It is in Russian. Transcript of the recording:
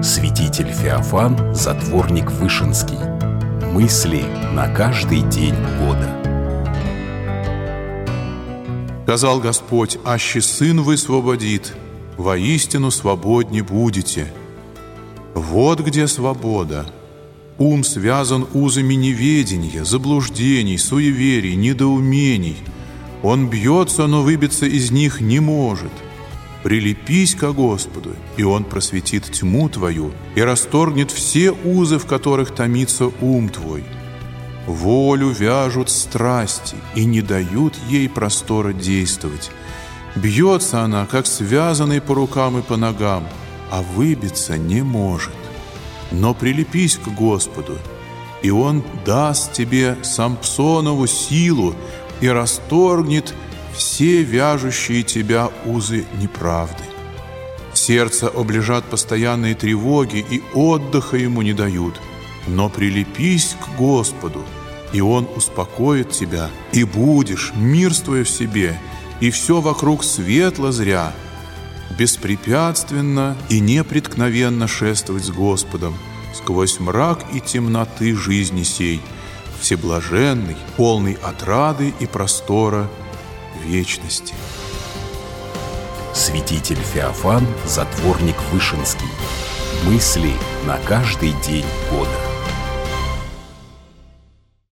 Святитель Феофан, затворник Вышинский. Мысли на каждый день года. Сказал Господь: аще Сын высвободит, воистину свободни будете. Вот где свобода. Ум связан узами неведения, заблуждений, суеверий, недоумений. Он бьется, но выбиться из них не может. Прилепись ко Господу, и Он просветит тьму твою и расторгнет все узы, в которых томится ум твой. Волю вяжут страсти и не дают ей простора действовать. Бьется она, как связанный по рукам и по ногам, а выбиться не может. Но прилепись к Господу, и Он даст тебе Сампсонову силу и расторгнет все вяжущие тебя узы неправды. Сердце облежат постоянные тревоги, и отдыха ему не дают. Но прилепись к Господу, и Он успокоит тебя, и будешь, мирствуя в себе, и все вокруг светло зря, беспрепятственно и непреткновенно шествовать с Господом сквозь мрак и темноты жизни сей, всеблаженный, полный отрады и простора вечности. Святитель Феофан, затворник Вышинский. Мысли на каждый день года.